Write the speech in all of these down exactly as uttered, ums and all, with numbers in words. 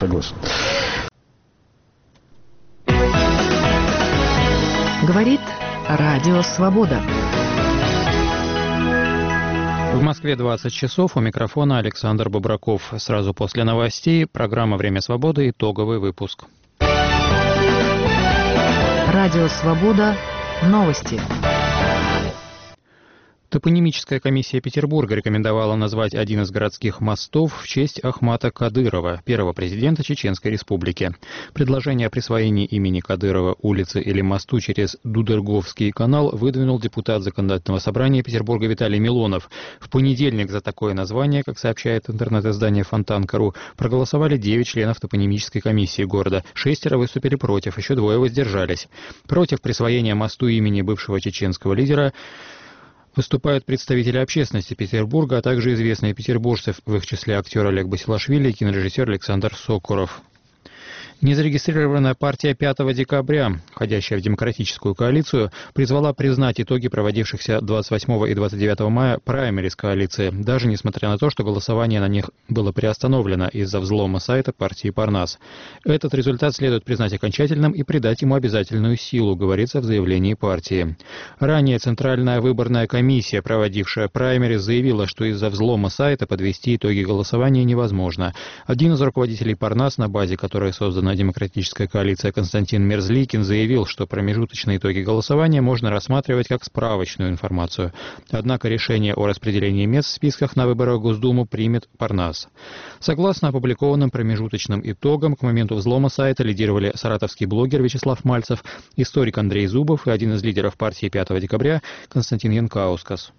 Согласен. Говорит Радио Свобода. В Москве двадцать часов, у микрофона Александр Бобраков. Сразу после новостей программа «Время свободы», итоговый выпуск. Радио Свобода. Новости. Топонимическая комиссия Петербурга рекомендовала назвать один из городских мостов в честь Ахмата Кадырова, первого президента Чеченской Республики. Предложение о присвоении имени Кадырова улице или мосту через Дудерговский канал выдвинул депутат Законодательного собрания Петербурга Виталий Милонов. В понедельник за такое название, как сообщает интернет-издание Фонтан точка ру, проголосовали девять членов топонимической комиссии города. Шестеро выступили против, еще двое воздержались. Против присвоения мосту имени бывшего чеченского лидера выступают представители общественности Петербурга, а также известные петербуржцы, в их числе актер Олег Басилашвили и кинорежиссер Александр Сокуров. Незарегистрированная партия пятого декабря, входящая в демократическую коалицию, призвала признать итоги проводившихся двадцать восьмого и двадцать девятого мая праймериз коалиции, даже несмотря на то, что голосование на них было приостановлено из-за взлома сайта партии Парнас. Этот результат следует признать окончательным и придать ему обязательную силу, говорится в заявлении партии. Ранее Центральная выборная комиссия, проводившая праймериз, заявила, что из-за взлома сайта подвести итоги голосования невозможно. Один из руководителей Парнас, на базе которой создана демократическая коалиция, Константин Мерзликин, заявил, что промежуточные итоги голосования можно рассматривать как справочную информацию. Однако решение о распределении мест в списках на выборах в Госдуму примет Парнас. Согласно опубликованным промежуточным итогам, к моменту взлома сайта лидировали саратовский блогер Вячеслав Мальцев, историк Андрей Зубов и один из лидеров партии пятого декабря Константин Янкаускас.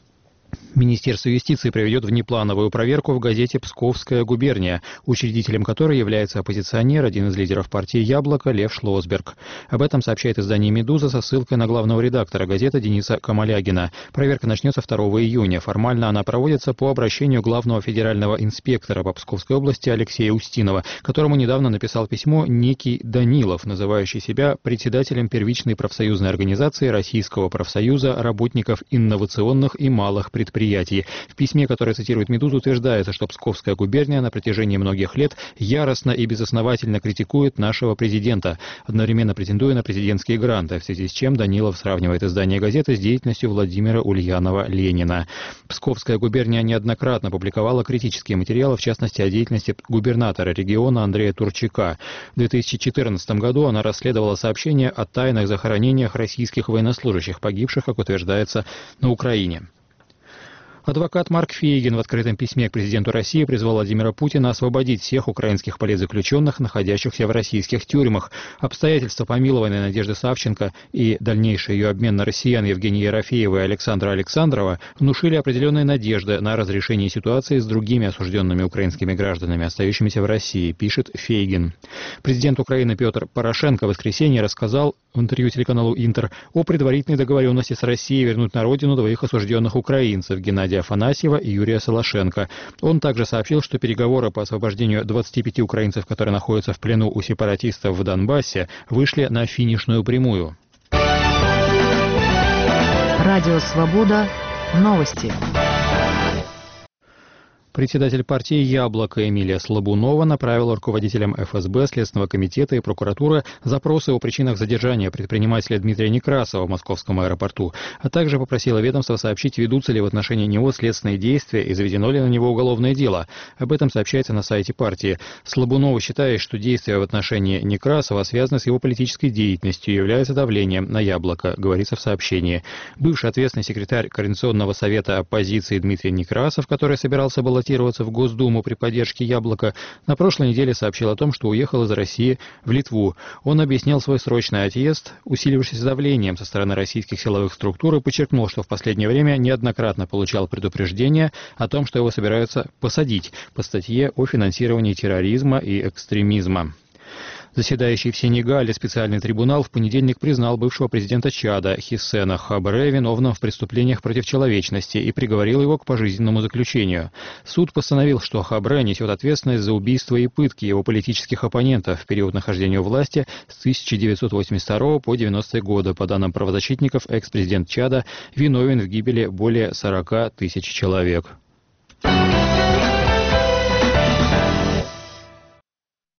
Министерство юстиции проведет внеплановую проверку в газете «Псковская губерния», учредителем которой является оппозиционер, один из лидеров партии «Яблоко» Лев Шлосберг. Об этом сообщает издание «Медуза» со ссылкой на главного редактора газеты Дениса Камалягина. Проверка начнется второго июня. Формально она проводится по обращению главного федерального инспектора по Псковской области Алексея Устинова, которому недавно написал письмо некий Данилов, называющий себя председателем первичной профсоюзной организации Российского профсоюза работников инновационных и малых предприятий. В письме, которое цитирует «Медузу», утверждается, что Псковская губерния на протяжении многих лет яростно и безосновательно критикует нашего президента, одновременно претендуя на президентские гранты, в связи с чем Данилов сравнивает издание газеты с деятельностью Владимира Ульянова-Ленина. Псковская губерния неоднократно публиковала критические материалы, в частности, о деятельности губернатора региона Андрея Турчака. В две тысячи четырнадцатом году она расследовала сообщения о тайных захоронениях российских военнослужащих, погибших, как утверждается, на Украине. Адвокат Марк Фейгин в открытом письме к президенту России призвал Владимира Путина освободить всех украинских политзаключенных, находящихся в российских тюрьмах. Обстоятельства помилования Надежды Савченко и дальнейший ее обмен на россиян Евгения Ерофеева и Александра Александрова внушили определенные надежды на разрешение ситуации с другими осужденными украинскими гражданами, остающимися в России, пишет Фейгин. Президент Украины Петр Порошенко в воскресенье рассказал в интервью телеканалу «Интер» о предварительной договоренности с Россией вернуть на родину двоих осужденных украинцев Геннадия Афанасьева и Юрия Солошенко. Он также сообщил, что переговоры по освобождению двадцати пяти украинцев, которые находятся в плену у сепаратистов в Донбассе, вышли на финишную прямую. Радио «Свобода». Новости. Председатель партии «Яблоко» Эмилия Слабунова направила руководителям эф эс бэ, Следственного комитета и прокуратуры запросы о причинах задержания предпринимателя Дмитрия Некрасова в московском аэропорту, а также попросила ведомство сообщить, ведутся ли в отношении него следственные действия и заведено ли на него уголовное дело. Об этом сообщается на сайте партии. Слабунова считает, что действия в отношении Некрасова связаны с его политической деятельностью и являются давлением на «Яблоко», говорится в сообщении. Бывший ответственный секретарь Координационного совета оппозиции Дмитрий Некрасов, который собирался баллотироваться в Госдуму при поддержке «Яблока», на прошлой неделе сообщил о том, что уехал из России в Литву. Он объяснил свой срочный отъезд усилившимся давлением со стороны российских силовых структур и подчеркнул, что в последнее время неоднократно получал предупреждения о том, что его собираются посадить по статье о финансировании терроризма и экстремизма. Заседающий в Сенегале специальный трибунал в понедельник признал бывшего президента Чада Хиссена Хабре виновным в преступлениях против человечности и приговорил его к пожизненному заключению. Суд постановил, что Хабре несет ответственность за убийство и пытки его политических оппонентов в период нахождения у власти с тысяча девятьсот восемьдесят второго по девяностые годы. По данным правозащитников, экс-президент Чада виновен в гибели более сорока тысяч человек.